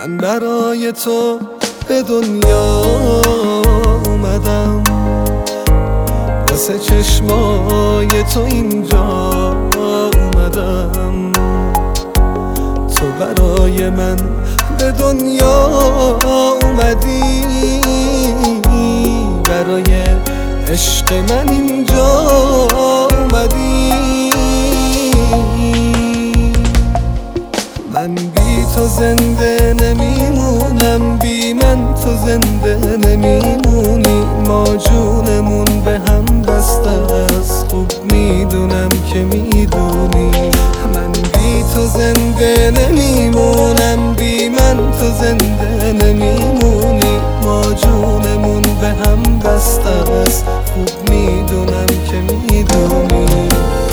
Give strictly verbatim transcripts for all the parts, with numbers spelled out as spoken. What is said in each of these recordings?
من برای تو به دنیا اومدم، واسه چشمای تو اینجا اومدم. تو برای من به دنیا اومدی، برای عشق من اینجا اومدی. من بی تو زنده نمیمونم، بی من تو زنده نمیمونی. ما جونمون به هم بسته است، خوب میدونم که میدونی. من بی تو زنده نمیمونم، بی من تو زنده نمیمونی. ما جونمون به هم بسته است، خوب میدونم که میدونی.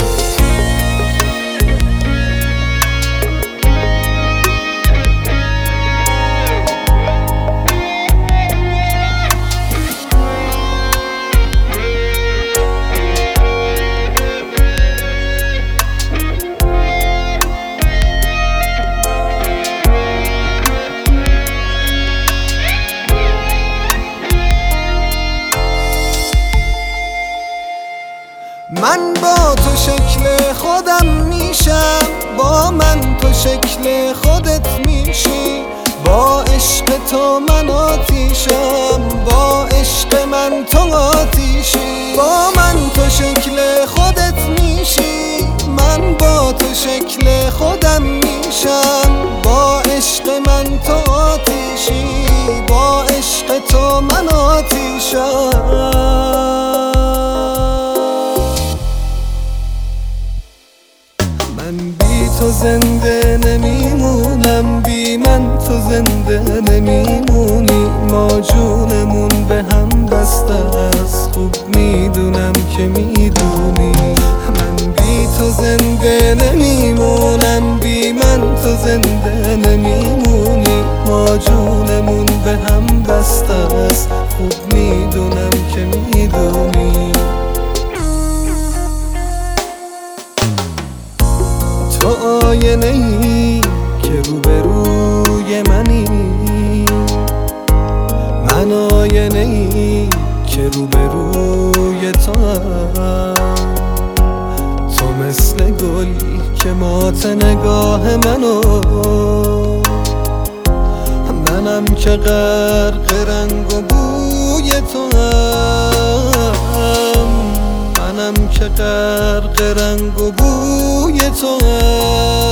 من با تو شکل خودم میشم، با من تو شکل خودت میشی. با عشق تو من آتیشم، با عشق من تو آتیشی. با من تو شکل خودت میشی، من با تو شکل خودم میشم. با عشق من تو آتیشی، با عشق تو من آتیشم. من بی تو زنده نمیمونم، بی من تو زنده نمیمونی. ما جونمون به هم بسته است، خوب میدونم که میدونی. من بی تو زنده نمیمونم، بی من تو زنده نمیمونی. ما جونمون به هم بسته است، خوب میدونم که میدونی. تو آینه ای که روبروی منی، من آینه ای که روبروی تو هم. تو مثل گلی که مات نگاه منو، منم که غرق رنگ و بوی تو هم. منم که غرق رنگ و بوی تو هم.